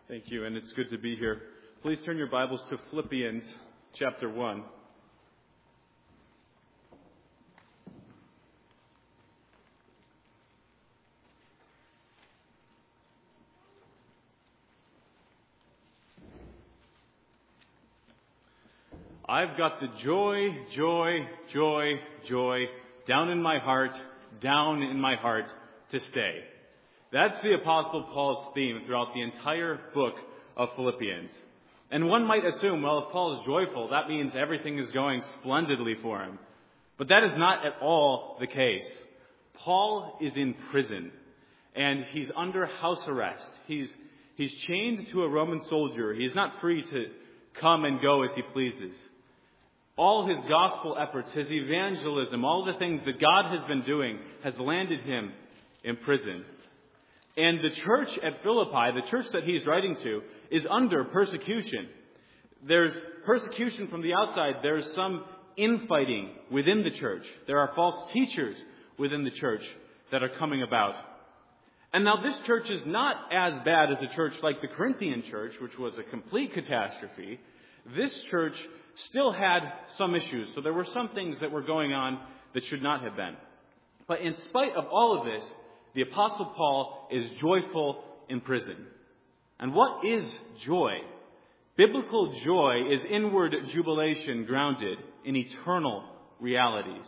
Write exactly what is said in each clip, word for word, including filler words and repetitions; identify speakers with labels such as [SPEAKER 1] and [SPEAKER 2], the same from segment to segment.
[SPEAKER 1] Thank you, and it's good to be here. Please turn your Bibles to Philippians chapter one. I've got the joy, joy, joy, joy down in my heart, down in my heart to stay. That's the Apostle Paul's theme throughout the entire book of Philippians. And one might assume, well, if Paul is joyful, that means everything is going splendidly for him. But that is not at all the case. Paul is in prison, and he's under house arrest. He's, he's chained to a Roman soldier. He is not free to come and go as he pleases. All his gospel efforts, his evangelism, all the things that God has been doing has landed him in prison. And the church at Philippi, the church that he's writing to, is under persecution. There's persecution from the outside. There's some infighting within the church. There are false teachers within the church that are coming about. And now this church is not as bad as a church like the Corinthian church, which was a complete catastrophe. This church still had some issues. So there were some things that were going on that should not have been. But in spite of all of this, the Apostle Paul is joyful in prison. And what is joy? Biblical joy is inward jubilation grounded in eternal realities.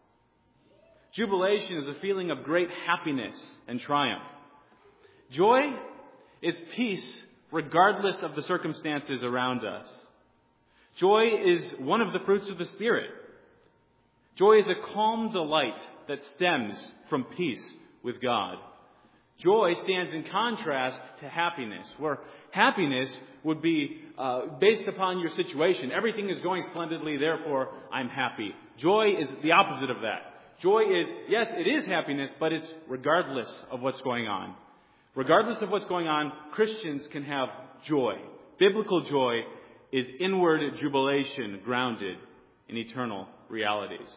[SPEAKER 1] Jubilation is a feeling of great happiness and triumph. Joy is peace regardless of the circumstances around us. Joy is one of the fruits of the Spirit. Joy is a calm delight that stems from peace with God. Joy stands in contrast to happiness, where happiness would be uh, based upon your situation. Everything is going splendidly, therefore I'm happy. Joy is the opposite of that. Joy is, yes, it is happiness, but it's regardless of what's going on. Regardless of what's going on, Christians can have joy. Biblical joy is inward jubilation grounded in eternal realities.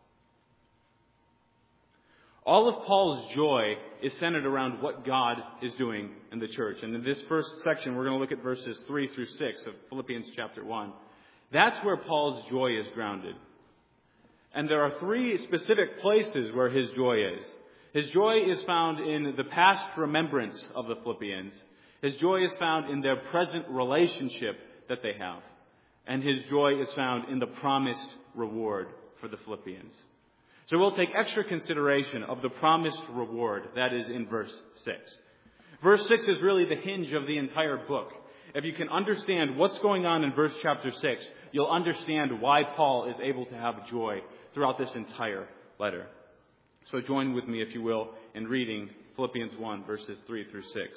[SPEAKER 1] All of Paul's joy is centered around what God is doing in the church. And in this first section, we're going to look at verses three through six of Philippians chapter one. That's where Paul's joy is grounded. And there are three specific places where his joy is. His joy is found in the past remembrance of the Philippians. His joy is found in their present relationship that they have. And his joy is found in the promised reward for the Philippians. So we'll take extra consideration of the promised reward, that is in verse six. Verse six is really the hinge of the entire book. If you can understand what's going on in verse chapter six, you'll understand why Paul is able to have joy throughout this entire letter. So join with me, if you will, in reading Philippians one, verses three through six.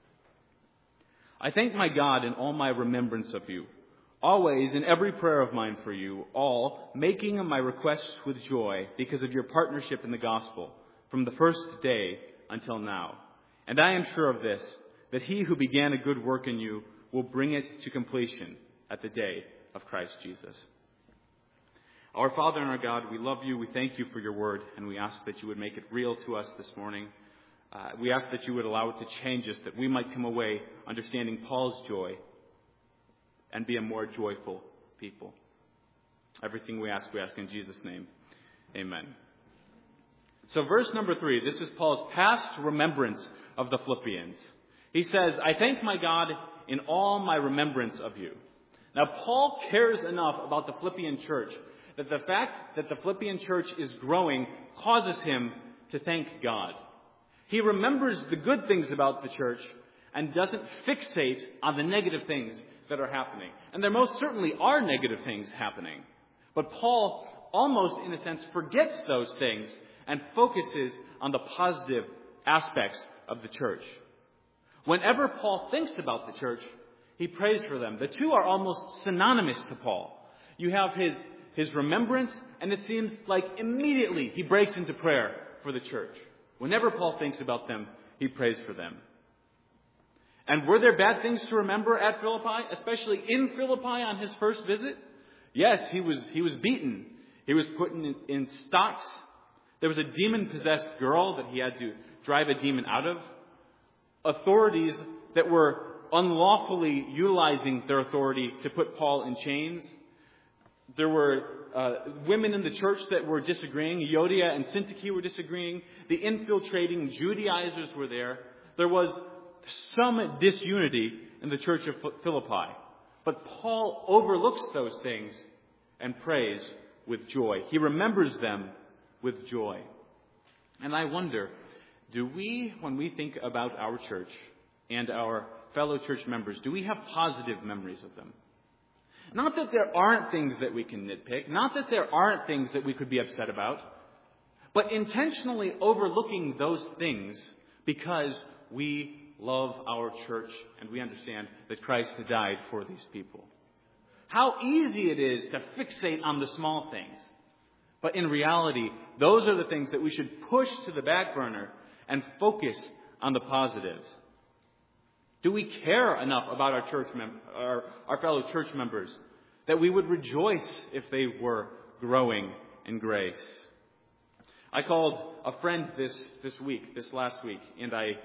[SPEAKER 1] I thank my God in all my remembrance of you, always in every prayer of mine for you, all making my requests with joy because of your partnership in the gospel from the first day until now. And I am sure of this, that he who began a good work in you will bring it to completion at the day of Christ Jesus. Our Father and our God, we love you, we thank you for your word, and we ask that you would make it real to us this morning. Uh, we ask that you would allow it to change us, that we might come away understanding Paul's joy and be a more joyful people. Everything we ask, we ask in Jesus' name. Amen. So verse number three, this is Paul's past remembrance of the Philippians. He says, I thank my God in all my remembrance of you. Now, Paul cares enough about the Philippian church that the fact that the Philippian church is growing causes him to thank God. He remembers the good things about the church and doesn't fixate on the negative things that are happening. And there most certainly are negative things happening. But Paul almost, in a sense, forgets those things and focuses on the positive aspects of the church. Whenever Paul thinks about the church, he prays for them. The two are almost synonymous to Paul. You have his, his remembrance, and it seems like immediately he breaks into prayer for the church. Whenever Paul thinks about them, he prays for them. And were there bad things to remember at Philippi, especially in Philippi on his first visit? Yes, he was he was beaten. He was put in, in stocks. There was a demon-possessed girl that he had to drive a demon out of. Authorities that were unlawfully utilizing their authority to put Paul in chains. There were uh, women in the church that were disagreeing. Euodia and Syntyche were disagreeing. The infiltrating Judaizers were there. There was some disunity in the church of Philippi. But Paul overlooks those things and prays with joy. He remembers them with joy. And I wonder, do we, when we think about our church and our fellow church members, do we have positive memories of them? Not that there aren't things that we can nitpick, not that there aren't things that we could be upset about, but intentionally overlooking those things because we love our church and we understand that Christ died for these people. How easy it is to fixate on the small things. But in reality, those are the things that we should push to the back burner and focus on the positives. Do we care enough about our church mem- our, our fellow church members that we would rejoice if they were growing in grace? I called a friend this, this week, this last week, and I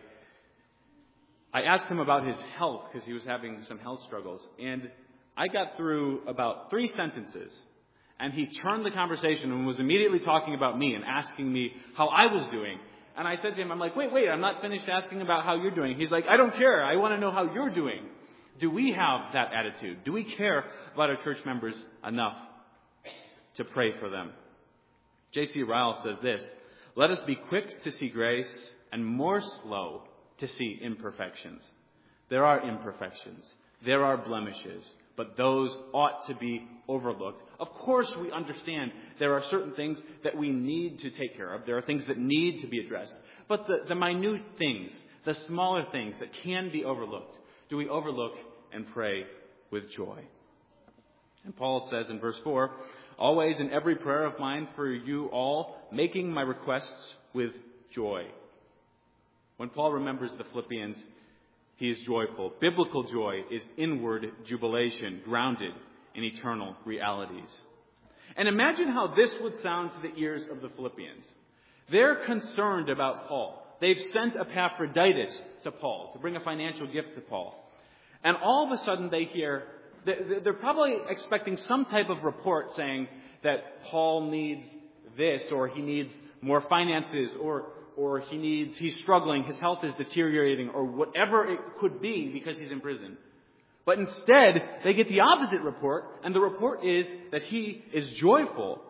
[SPEAKER 1] I asked him about his health because he was having some health struggles. And I got through about three sentences, and he turned the conversation and was immediately talking about me and asking me how I was doing. And I said to him, I'm like, wait, wait, I'm not finished asking about how you're doing. He's like, I don't care. I want to know how you're doing. Do we have that attitude? Do we care about our church members enough to pray for them? J C Ryle says this: let us be quick to see grace and more slow to see imperfections. There are imperfections. There are blemishes. But those ought to be overlooked. Of course, we understand there are certain things that we need to take care of. There are things that need to be addressed. But the, the minute things, the smaller things that can be overlooked, do we overlook and pray with joy? And Paul says in verse four, always in every prayer of mine for you all, making my requests with joy. When Paul remembers the Philippians, he is joyful. Biblical joy is inward jubilation, grounded in eternal realities. And imagine how this would sound to the ears of the Philippians. They're concerned about Paul. They've sent Epaphroditus to Paul to bring a financial gift to Paul. And all of a sudden they hear, they're probably expecting some type of report saying that Paul needs this, or he needs more finances, or or he needs, he's struggling, his health is deteriorating, or whatever it could be because he's in prison. But instead, they get the opposite report, and the report is that he is joyful.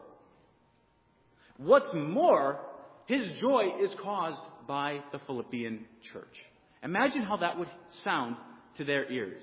[SPEAKER 1] What's more, his joy is caused by the Philippian church. Imagine how that would sound to their ears.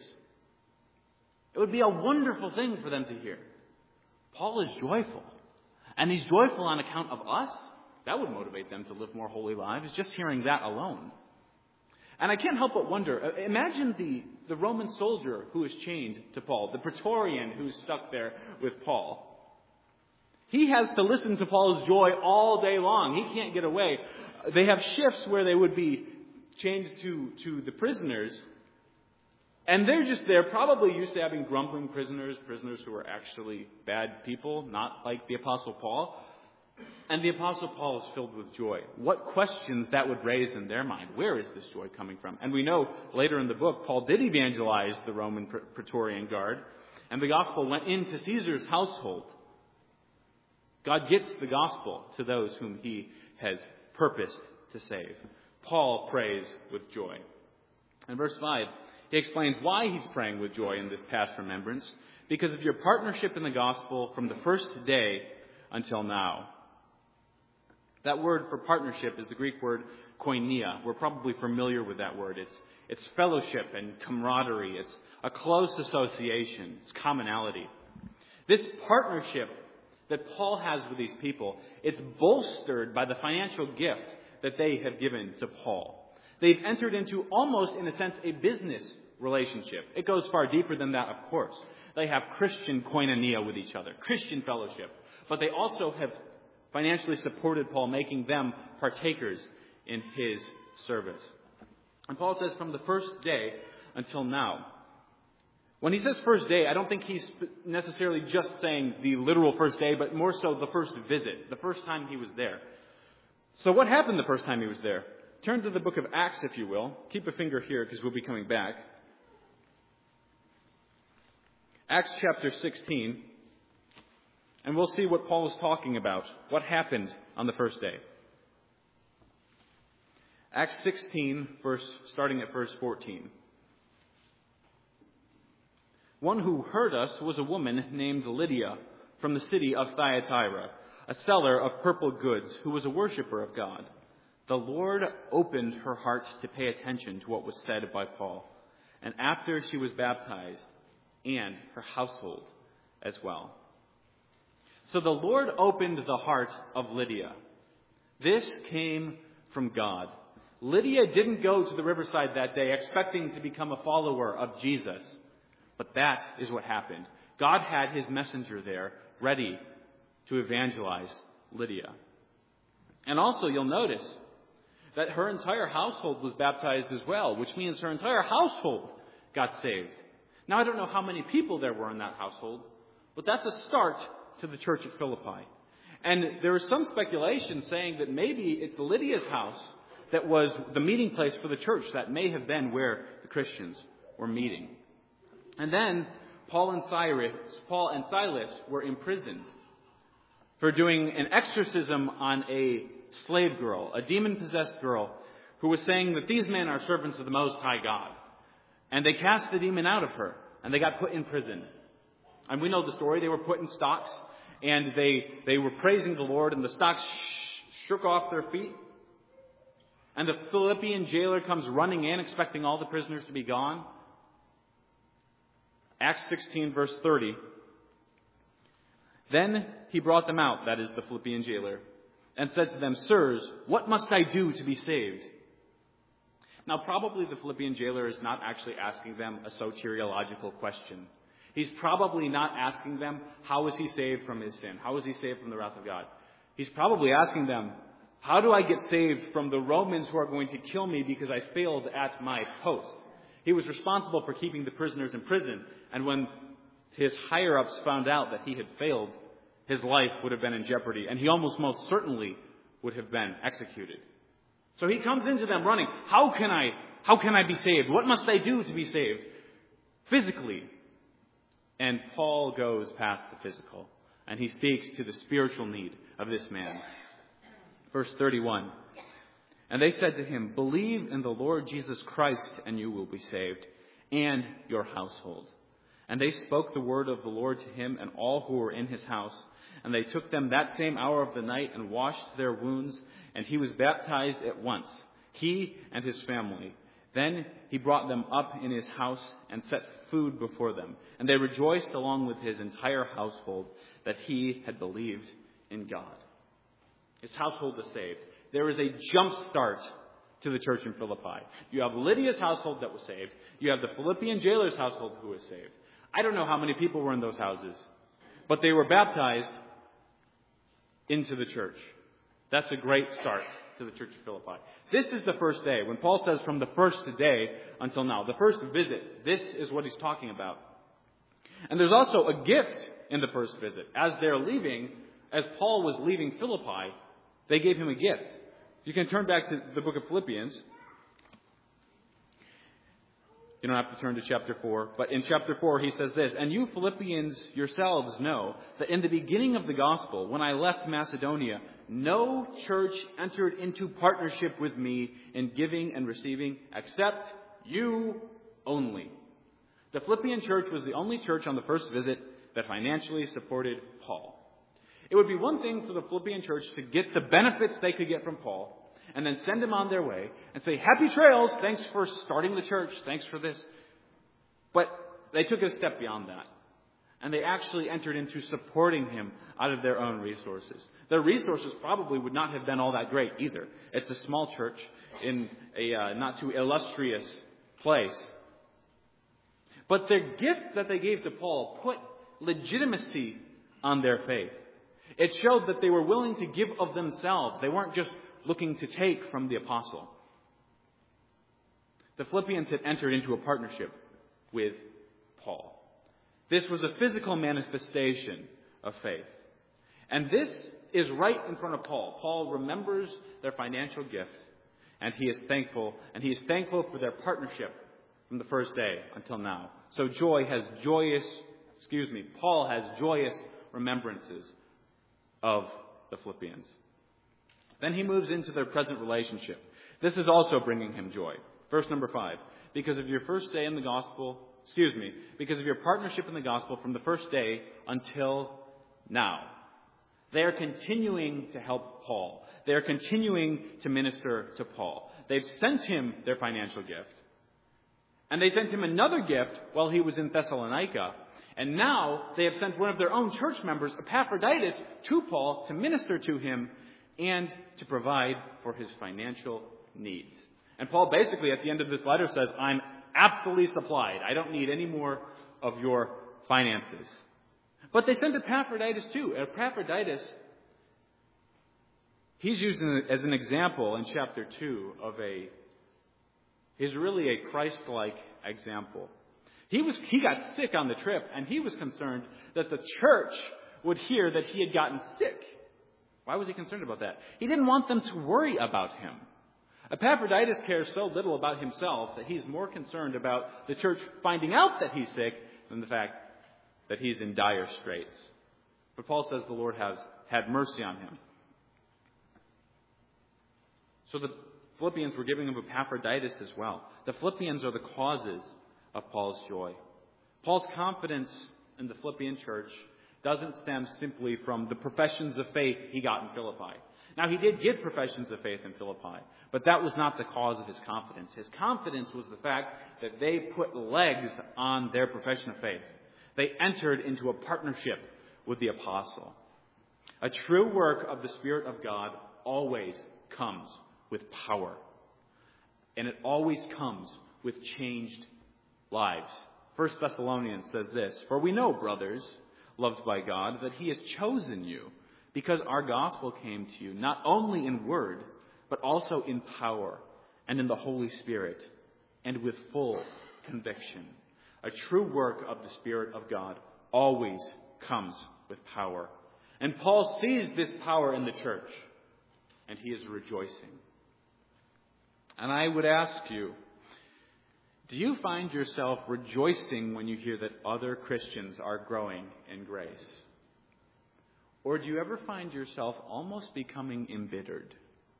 [SPEAKER 1] It would be a wonderful thing for them to hear. Paul is joyful, and he's joyful on account of us. That would motivate them to live more holy lives, just hearing that alone. And I can't help but wonder, imagine the, the Roman soldier who is chained to Paul, the Praetorian who's stuck there with Paul. He has to listen to Paul's joy all day long. He can't get away. They have shifts where they would be chained to, to the prisoners. And they're just there, probably used to having grumbling prisoners, prisoners who are actually bad people, not like the Apostle Paul. And the Apostle Paul is filled with joy. What questions that would raise in their mind? Where is this joy coming from? And we know later in the book, Paul did evangelize the Roman Praetorian Guard, and the gospel went into Caesar's household. God gets the gospel to those whom he has purposed to save. Paul prays with joy. In verse five, he explains why he's praying with joy in this past remembrance. Because of your partnership in the gospel from the first day until now. That word for partnership is the Greek word koinonia. We're probably familiar with that word. It's, it's fellowship and camaraderie. It's a close association. It's commonality. This partnership that Paul has with these people, it's bolstered by the financial gift that they have given to Paul. They've entered into almost, in a sense, a business relationship. It goes far deeper than that, of course. They have Christian koinonia with each other, Christian fellowship. But they also have financially supported Paul, making them partakers in his service. And Paul says from the first day until now. When he says first day, I don't think he's necessarily just saying the literal first day, but more so the first visit, the first time he was there. So what happened the first time he was there? Turn to the book of Acts, if you will. Keep a finger here because we'll be coming back. Acts chapter sixteen, and we'll see what Paul is talking about, what happened on the first day. Acts sixteen, verse, starting at verse fourteen. One who heard us was a woman named Lydia from the city of Thyatira, a seller of purple goods, who was a worshiper of God. The Lord opened her heart to pay attention to what was said by Paul, and after she was baptized, and her household as well. So the Lord opened the heart of Lydia. This came from God. Lydia didn't go to the riverside that day expecting to become a follower of Jesus. But that is what happened. God had his messenger there ready to evangelize Lydia. And also you'll notice that her entire household was baptized as well, which means her entire household got saved. Now I don't know how many people there were in that household, but that's a start to the church at Philippi. And there is some speculation saying that maybe it's Lydia's house that was the meeting place for the church. That may have been where the Christians were meeting. And then Paul and Cyrus, Paul and Silas were imprisoned for doing an exorcism on a slave girl, a demon-possessed girl, who was saying that these men are servants of the Most High God. And they cast the demon out of her, and they got put in prison. And we know the story. They were put in stocks, and they, they were praising the Lord, and the stocks sh- shook off their feet. And the Philippian jailer comes running in, expecting all the prisoners to be gone. Acts sixteen, verse thirty. Then he brought them out, that is the Philippian jailer, and said to them, "Sirs, what must I do to be saved?" Now, probably the Philippian jailer is not actually asking them a soteriological question. He's probably not asking them, how is he saved from his sin? How is he saved from the wrath of God? He's probably asking them, how do I get saved from the Romans who are going to kill me because I failed at my post? He was responsible for keeping the prisoners in prison. And when his higher-ups found out that he had failed, his life would have been in jeopardy. And he almost most certainly would have been executed. So he comes into them running. How can I, how can I be saved? What must I do to be saved? Physically. And Paul goes past the physical. And he speaks to the spiritual need of this man. Verse thirty-one. And they said to him, "Believe in the Lord Jesus Christ, and you will be saved, and your household." And they spoke the word of the Lord to him and all who were in his house. And they took them that same hour of the night and washed their wounds, and he was baptized at once, he and his family. Then he brought them up in his house and set food before them. And they rejoiced along with his entire household that he had believed in God. His household is saved. There is a jump start to the church in Philippi. You have Lydia's household that was saved. You have the Philippian jailer's household who was saved. I don't know how many people were in those houses, but they were baptized into the church. That's a great start to the church of Philippi. This is the first day. When Paul says from the first day until now, the first visit, this is what he's talking about. And there's also a gift in the first visit. As they're leaving, as Paul was leaving Philippi, they gave him a gift. You can turn back to the book of Philippians. You don't have to turn to chapter four. But in chapter four, he says this, "And you Philippians yourselves know that in the beginning of the gospel, when I left Macedonia, no church entered into partnership with me in giving and receiving except you only." The Philippian church was the only church on the first visit that financially supported Paul. It would be one thing for the Philippian church to get the benefits they could get from Paul and then send him on their way and say, "Happy trails, thanks for starting the church, thanks for this." But they took it a step beyond that. And they actually entered into supporting him out of their own resources. Their resources probably would not have been all that great either. It's a small church in a uh, not too illustrious place. But their gift that they gave to Paul put legitimacy on their faith. It showed that they were willing to give of themselves. They weren't just looking to take from the apostle. The Philippians had entered into a partnership with Paul. This was a physical manifestation of faith. And this is right in front of Paul. Paul remembers their financial gift, and he is thankful. And he is thankful for their partnership from the first day until now. So joy has joyous excuse me, Paul has joyous remembrances of the Philippians. Then he moves into their present relationship. This is also bringing him joy. Verse number five. Because of your first day in the gospel, excuse me, because of your partnership in the gospel from the first day until now. They are continuing to help Paul. They are continuing to minister to Paul. They've sent him their financial gift. And they sent him another gift while he was in Thessalonica. And now they have sent one of their own church members, Epaphroditus, to Paul to minister to him and to provide for his financial needs. And Paul basically at the end of this letter says, I'm absolutely supplied. I don't need any more of your finances. But they sent Epaphroditus too. Epaphroditus, he's used as an example in chapter two of a, he's really a Christ-like example. He was, he got sick on the trip, and he was concerned that the church would hear that he had gotten sick. Why was he concerned about that? He didn't want them to worry about him. Epaphroditus cares so little about himself that he's more concerned about the church finding out that he's sick than the fact that he's in dire straits. But Paul says the Lord has had mercy on him. So the Philippians were giving him Epaphroditus as well. The Philippians are the causes of Paul's joy. Paul's confidence in the Philippian church doesn't stem simply from the professions of faith he got in Philippi. Now, he did give professions of faith in Philippi, but that was not the cause of his confidence. His confidence was the fact that they put legs on their profession of faith. They entered into a partnership with the apostle. A true work of the Spirit of God always comes with power. And it always comes with changed lives. First Thessalonians says this, For we know, brothers, loved by God, that he has chosen you, because our gospel came to you, not only in word, but also in power, and in the Holy Spirit, and with full conviction. A true work of the Spirit of God always comes with power. And Paul sees this power in the church, and he is rejoicing. And I would ask you, do you find yourself rejoicing when you hear that other Christians are growing in grace? Or do you ever find yourself almost becoming embittered?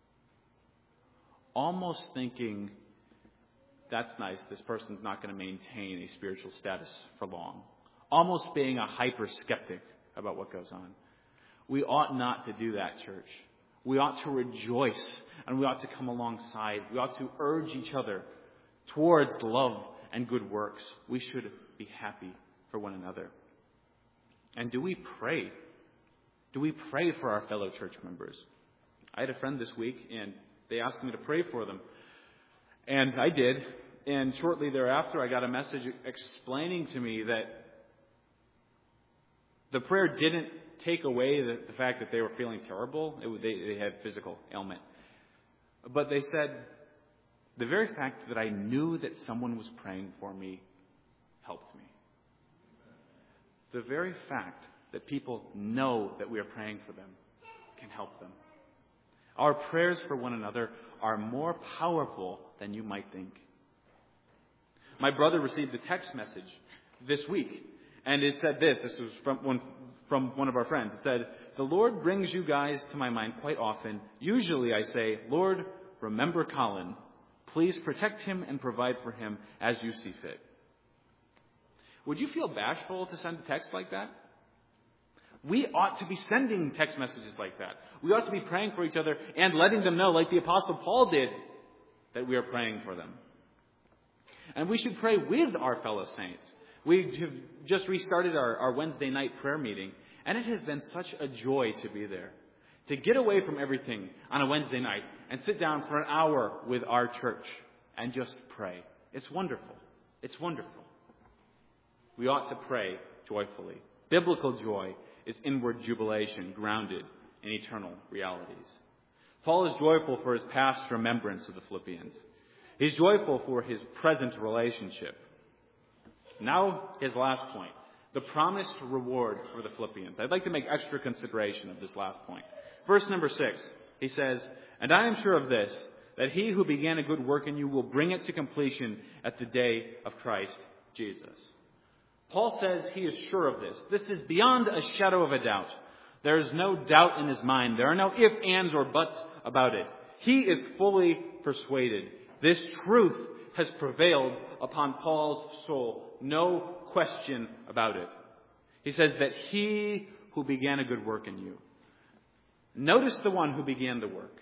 [SPEAKER 1] Almost thinking, that's nice, this person's not going to maintain a spiritual status for long. Almost being a hyper-skeptic about what goes on. We ought not to do that, church. We ought to rejoice, and we ought to come alongside. We ought to urge each other towards love and good works. We should be happy for one another. And do we pray? Do we pray for our fellow church members? I had a friend this week, and they asked me to pray for them. And I did. And shortly thereafter, I got a message explaining to me that the prayer didn't take away the, the fact that they were feeling terrible. It, they, they had physical ailment. But they said, the very fact that I knew that someone was praying for me helped me. The very fact that people know that we are praying for them can help them. Our prayers for one another are more powerful than you might think. My brother received a text message this week, and it said this. This was from one, from one of our friends. It said, the Lord brings you guys to my mind quite often. Usually I say, Lord, remember Colin. Please protect him and provide for him as you see fit. Would you feel bashful to send a text like that? We ought to be sending text messages like that. We ought to be praying for each other and letting them know, like the Apostle Paul did, that we are praying for them. And we should pray with our fellow saints. We have just restarted our, our Wednesday night prayer meeting, and it has been such a joy to be there. To get away from everything on a Wednesday night and sit down for an hour with our church and just pray. It's wonderful. It's wonderful. We ought to pray joyfully. Biblical joy is inward jubilation grounded in eternal realities. Paul is joyful for his past remembrance of the Philippians. He's joyful for his present relationship. Now, his last point, the promised reward for the Philippians. I'd like to make extra consideration of this last point. Verse number six, he says, And I am sure of this, that he who began a good work in you will bring it to completion at the day of Christ Jesus. Paul says he is sure of this. This is beyond a shadow of a doubt. There is no doubt in his mind. There are no ifs, ands, or buts about it. He is fully persuaded. This truth has prevailed upon Paul's soul. No question about it. He says that he who began a good work in you. Notice the one who began the work.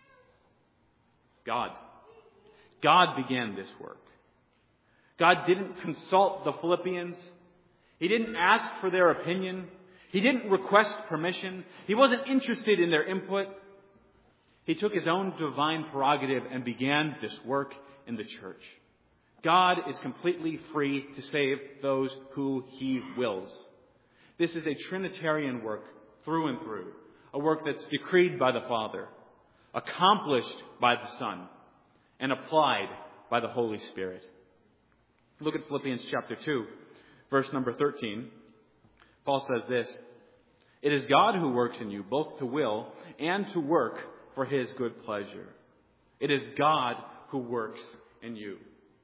[SPEAKER 1] God. God began this work. God didn't consult the Philippians. He didn't ask for their opinion. He didn't request permission. He wasn't interested in their input. He took his own divine prerogative and began this work in the church. God is completely free to save those who he wills. This is a Trinitarian work through and through. A work that's decreed by the Father, accomplished by the Son, and applied by the Holy Spirit. Look at Philippians chapter two, verse number thirteen. Paul says this, "It is God who works in you, both to will and to work for his good pleasure." It is God who works in you.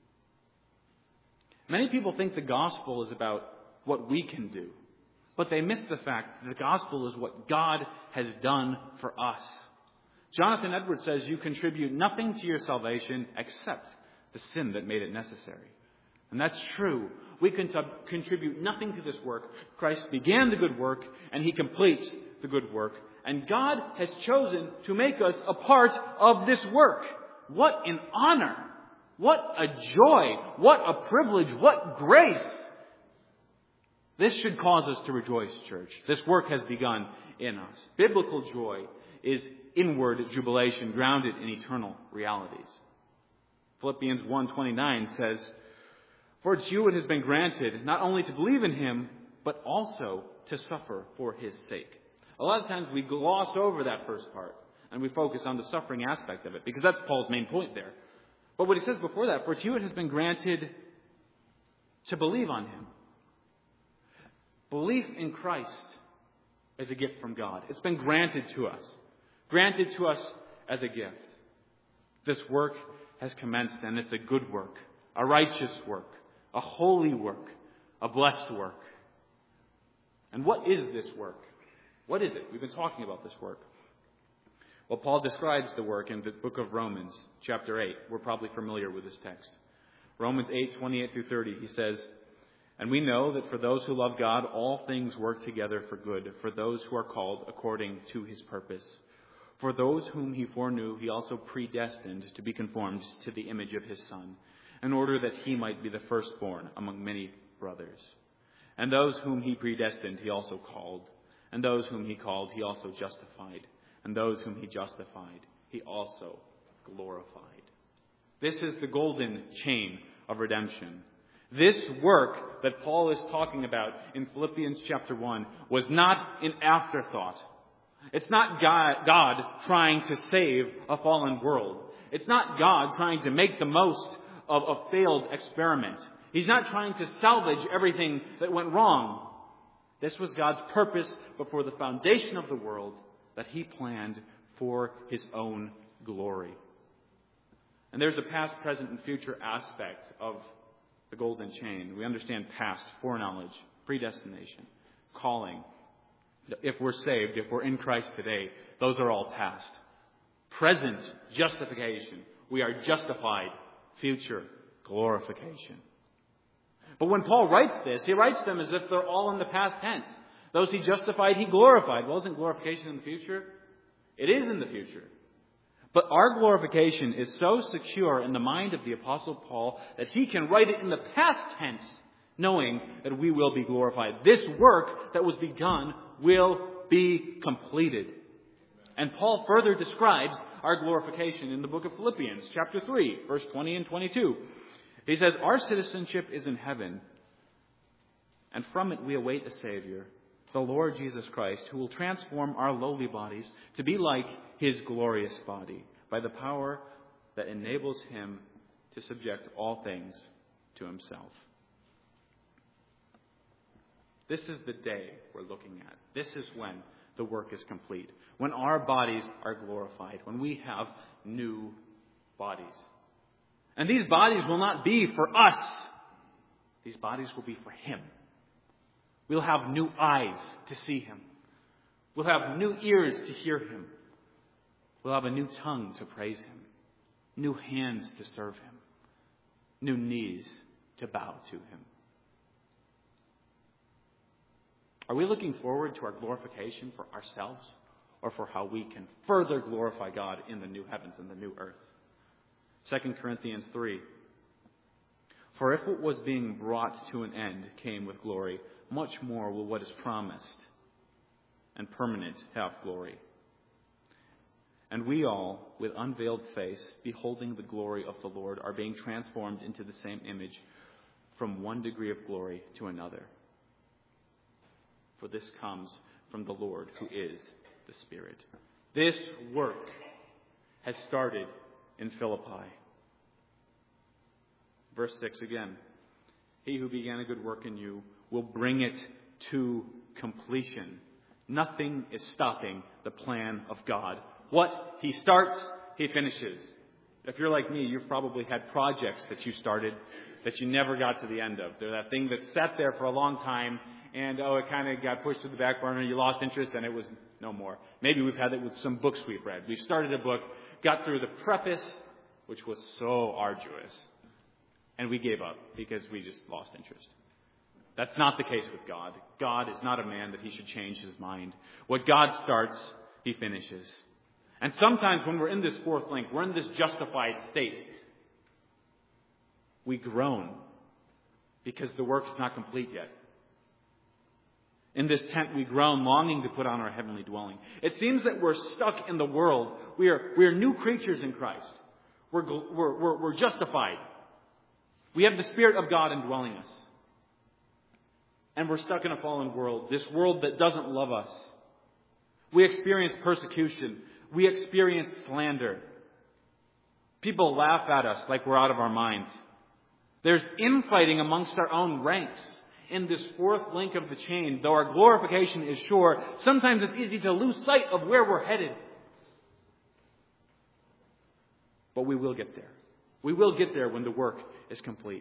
[SPEAKER 1] Many people think the gospel is about what we can do, but they miss the fact that the gospel is what God has done for us. Jonathan Edwards says you contribute nothing to your salvation except the sin that made it necessary. And that's true. We can contribute nothing to this work. Christ began the good work, and he completes the good work. And God has chosen to make us a part of this work. What an honor! What a joy! What a privilege! What grace! This should cause us to rejoice, church. This work has begun in us. Biblical joy is inward jubilation grounded in eternal realities. Philippians one twenty-nine says, "For to you it has been granted not only to believe in him, but also to suffer for his sake." A lot of times we gloss over that first part and we focus on the suffering aspect of it because that's Paul's main point there. But what he says before that, "For to you it has been granted to believe on him." Belief in Christ is a gift from God. It's been granted to us. Granted to us as a gift. This work has commenced, and it's a good work, a righteous work, a holy work, a blessed work. And what is this work? What is it? We've been talking about this work. Well, Paul describes the work in the book of Romans, chapter eight. We're probably familiar with this text. Romans eight, twenty-eight through thirty, he says, "And we know that for those who love God, all things work together for good, for those who are called according to his purpose. For those whom he foreknew, he also predestined to be conformed to the image of his Son, in order that he might be the firstborn among many brothers. And those whom he predestined, he also called. And those whom he called, he also justified. And those whom he justified, he also glorified." This is the golden chain of redemption. This work that Paul is talking about in Philippians chapter one was not an afterthought. It's not God, God trying to save a fallen world. It's not God trying to make the most of a failed experiment. He's not trying to salvage everything that went wrong. This was God's purpose before the foundation of the world that he planned for his own glory. And there's a past, present, and future aspect of the golden chain. We understand past, foreknowledge, predestination, calling. If we're saved, if we're in Christ today, those are all past. Present, justification. We are justified. Future, glorification. But when Paul writes this, he writes them as if they're all in the past tense. Those he justified, he glorified. Well, isn't glorification in the future? It is in the future. But our glorification is so secure in the mind of the Apostle Paul that he can write it in the past tense, knowing that we will be glorified. This work that was begun will be completed. And Paul further describes our glorification in the book of Philippians, chapter three, verse twenty and twenty-two. He says, "Our citizenship is in heaven, and from it we await a Savior, the Lord Jesus Christ, who will transform our lowly bodies to be like his glorious body by the power that enables him to subject all things to himself." This is the day we're looking at. This is when the work is complete. When our bodies are glorified. When we have new bodies. And these bodies will not be for us. These bodies will be for him. We'll have new eyes to see Him. We'll have new ears to hear Him. We'll have a new tongue to praise Him. New hands to serve Him. New knees to bow to Him. Are we looking forward to our glorification for ourselves, or for how we can further glorify God in the new heavens and the new earth? Second Corinthians three. For if what was being brought to an end came with glory, much more will what is promised and permanent have glory. And we all, with unveiled face, beholding the glory of the Lord, are being transformed into the same image from one degree of glory to another. For this comes from the Lord, who is the Spirit. This work has started in Philippi. Verse six again. He who began a good work in you will bring it to completion. Nothing is stopping the plan of God. What He starts, He finishes. If you're like me, you've probably had projects that you started that you never got to the end of. They're that thing that sat there for a long time, and oh, it kind of got pushed to the back burner, you lost interest, and it was no more. Maybe we've had it with some books we've read. We started a book, got through the preface, which was so arduous, and we gave up because we just lost interest. That's not the case with God. God is not a man that He should change His mind. What God starts, He finishes. And sometimes when we're in this fourth link, we're in this justified state. We groan because the work is not complete yet. In this tent we groan, longing to put on our heavenly dwelling. It seems that we're stuck in the world. We are, we are new creatures in Christ. We're, we're, we're, we're justified. We have the Spirit of God indwelling us. And we're stuck in a fallen world, this world that doesn't love us. We experience persecution. We experience slander. People laugh at us like we're out of our minds. There's infighting amongst our own ranks in this fourth link of the chain. Though our glorification is sure, sometimes it's easy to lose sight of where we're headed. But we will get there. We will get there when the work is complete.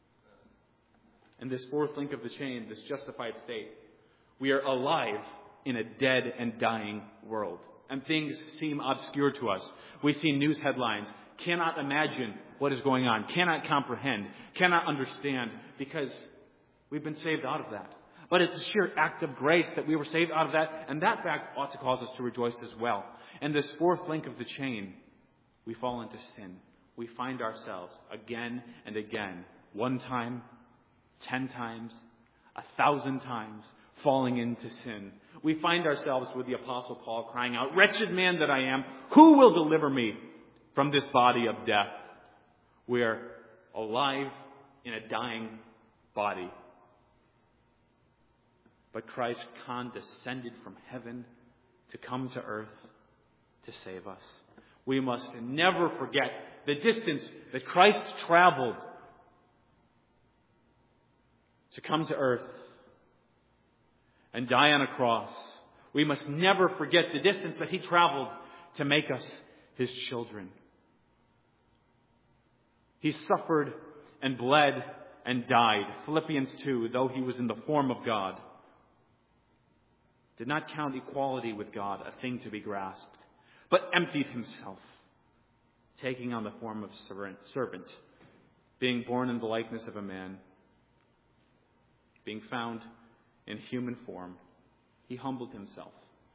[SPEAKER 1] In this fourth link of the chain, this justified state, we are alive in a dead and dying world. And things seem obscure to us. We see news headlines, cannot imagine what is going on, cannot comprehend, cannot understand, because we've been saved out of that. But it's a sheer act of grace that we were saved out of that, and that fact ought to cause us to rejoice as well. In this fourth link of the chain, we fall into sin. We find ourselves again and again, one time, ten times, a thousand times, falling into sin. We find ourselves with the Apostle Paul crying out, "Wretched man that I am, who will deliver me from this body of death?" We are alive in a dying body. But Christ condescended from heaven to come to earth to save us. We must never forget the distance that Christ traveled to come to earth and die on a cross. We must never forget the distance that He traveled to make us His children. He suffered and bled and died. Philippians two, though He was in the form of God, did not count equality with God a thing to be grasped, but emptied Himself, taking on the form of servant, being born in the likeness of a man, being found in human form, He humbled Himself.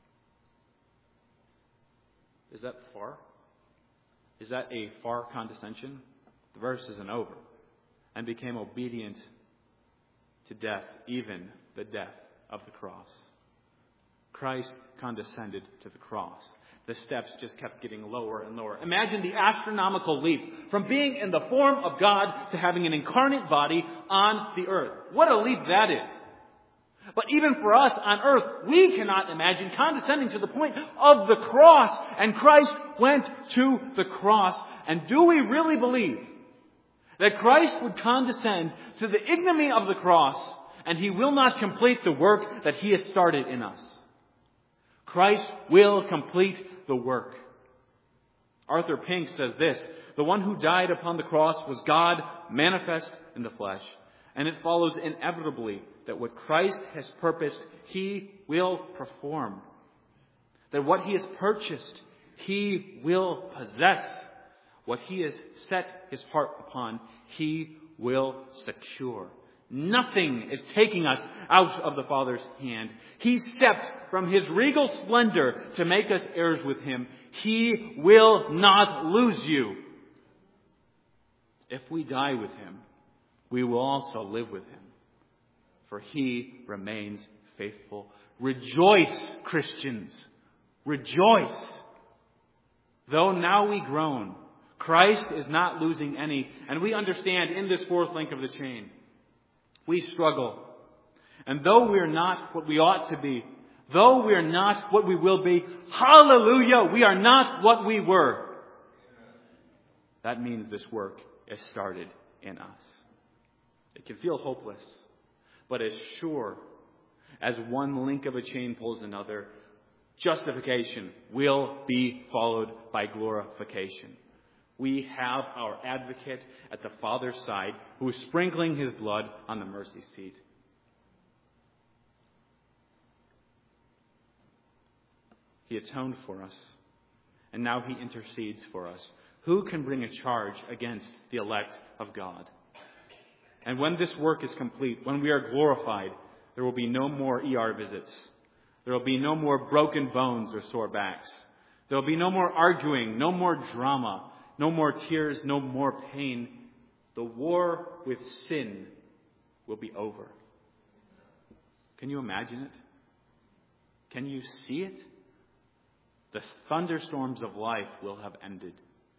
[SPEAKER 1] Is that far? Is that a far condescension? The verse isn't over. And became obedient to death, even the death of the cross. Christ condescended to the cross. The steps just kept getting lower and lower. Imagine the astronomical leap from being in the form of God to having an incarnate body on the earth. What a leap that is. But even for us on earth, we cannot imagine condescending to the point of the cross. And Christ went to the cross. And do we really believe that Christ would condescend to the ignominy of the cross and He will not complete the work that He has started in us? Christ will complete the work. Arthur Pink says this: the one who died upon the cross was God manifest in the flesh, and it follows inevitably that what Christ has purposed, He will perform. That what He has purchased, He will possess. What He has set His heart upon, He will secure. Nothing is taking us out of the Father's hand. He stepped from His regal splendor to make us heirs with Him. He will not lose you. If we die with Him, we will also live with Him. For He remains faithful. Rejoice, Christians. Rejoice. Though now we groan, Christ is not losing any. And we understand in this fourth link of the chain, we struggle. And though we are not what we ought to be, though we are not what we will be, hallelujah, we are not what we were. That means this work is started in us. It can feel hopeless, but as sure as one link of a chain pulls another, justification will be followed by glorification. We have our advocate at the Father's side who is sprinkling His blood on the mercy seat. He atoned for us, and now He intercedes for us. Who can bring a charge against the elect of God? And when this work is complete, when we are glorified, there will be no more E R visits. There will be no more broken bones or sore backs. There will be no more arguing, no more drama, no more tears, no more pain. The war with sin will be over. Can you imagine it? Can you see it? The thunderstorms of life will have ended.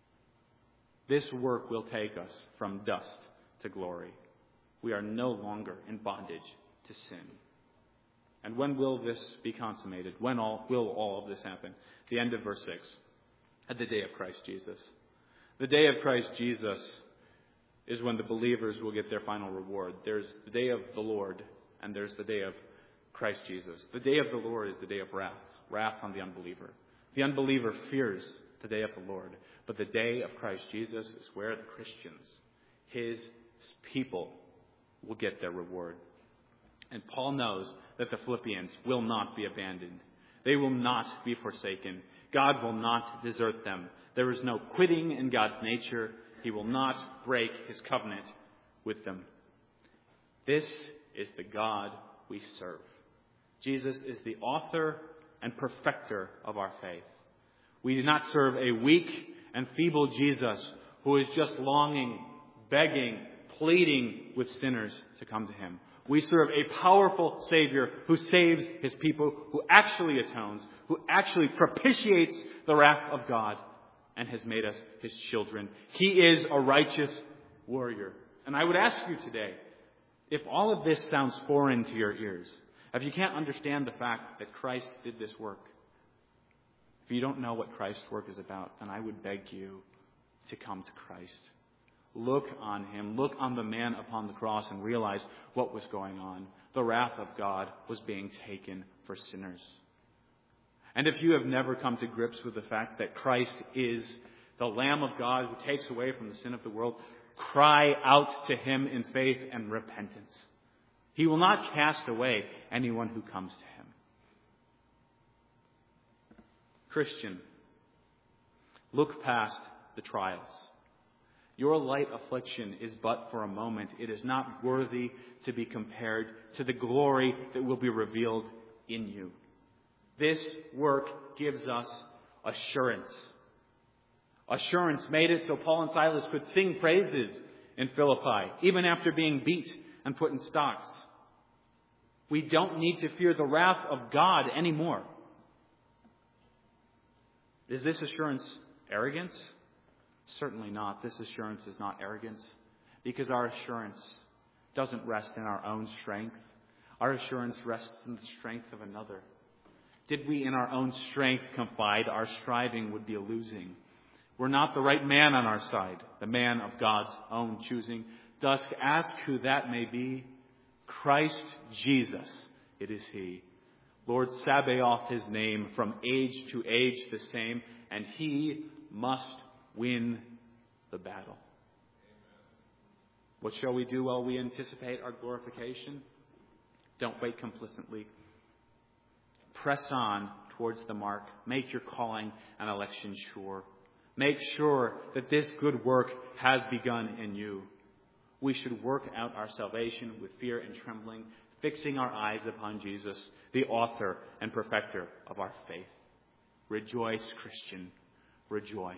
[SPEAKER 1] This work will take us from dust to glory. We are no longer in bondage to sin. And when will this be consummated? When all, will all of this happen? The end of verse six. At the day of Christ Jesus. The day of Christ Jesus is when the believers will get their final reward. There's the day of the Lord, and there's the day of Christ Jesus. The day of the Lord is the day of wrath. Wrath on the unbeliever. The unbeliever fears the day of the Lord. But the day of Christ Jesus is where the Christians, His people, will get their reward. And Paul knows that the Philippians will not be abandoned. They will not be forsaken. God will not desert them. There is no quitting in God's nature. He will not break His covenant with them. This is the God we serve. Jesus is the author and perfecter of our faith. We do not serve a weak and feeble Jesus who is just longing, begging, pleading with sinners to come to Him. We serve a powerful Savior who saves His people, who actually atones, who actually propitiates the wrath of God and has made us His children. He is a righteous warrior. And I would ask you today, if all of this sounds foreign to your ears, if you can't understand the fact that Christ did this work, if you don't know what Christ's work is about, then I would beg you to come to Christ. Look on Him. Look on the man upon the cross and realize what was going on. The wrath of God was being taken for sinners. And if you have never come to grips with the fact that Christ is the Lamb of God who takes away from the sin of the world, cry out to Him in faith and repentance. He will not cast away anyone who comes to Him. Christian, look past the trials. Your light affliction is but for a moment. It is not worthy to be compared to the glory that will be revealed in you. This work gives us assurance. Assurance made it so Paul and Silas could sing praises in Philippi, even after being beat and put in stocks. We don't need to fear the wrath of God anymore. Is this assurance arrogance? Certainly not. This assurance is not arrogance, because our assurance doesn't rest in our own strength. Our assurance rests in the strength of another. Did we in our own strength confide, our striving would be a losing. We're not the right man on our side, the man of God's own choosing. Thus, ask who that may be. Christ Jesus, it is He. Lord Sabaoth, His name, from age to age the same, and He must win the battle. What shall we do while we anticipate our glorification? Don't wait complacently. Press on towards the mark. Make your calling and election sure. Make sure that this good work has begun in you. We should work out our salvation with fear and trembling, fixing our eyes upon Jesus, the author and perfecter of our faith. Rejoice, Christian. Rejoice.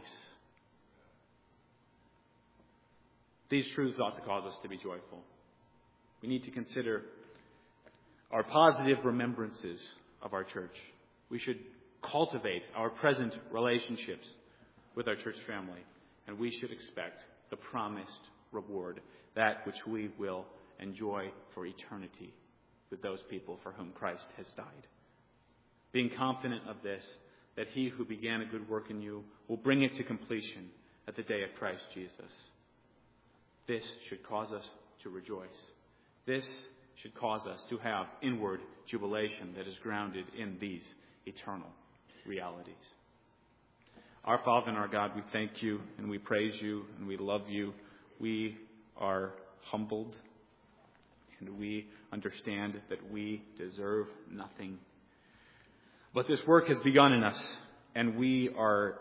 [SPEAKER 1] These truths ought to cause us to be joyful. We need to consider our positive remembrances of our church. We should cultivate our present relationships with our church family, and we should expect the promised reward, that which we will enjoy for eternity with those people for whom Christ has died. Being confident of this, that he who began a good work in you will bring it to completion at the day of Christ Jesus. This should cause us to rejoice. This should cause us to have inward jubilation that is grounded in these eternal realities. Our Father and our God, we thank you and we praise you and we love you. We are humbled and we understand that we deserve nothing. But this work has begun in us, and we are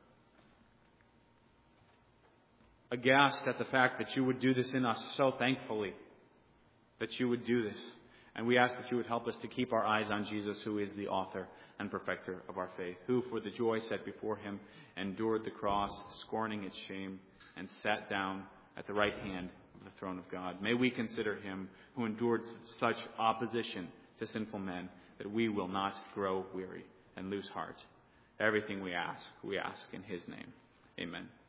[SPEAKER 1] aghast at the fact that you would do this in us so thankfully, that you would do this. And we ask that you would help us to keep our eyes on Jesus, who is the author and perfecter of our faith, who for the joy set before him endured the cross, scorning its shame, and sat down at the right hand of the throne of God. May we consider him who endured such opposition to sinful men, that we will not grow weary and lose heart. Everything we ask, we ask in his name. Amen.